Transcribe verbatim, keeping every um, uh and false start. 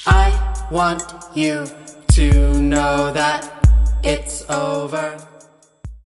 I want you to know that it's over.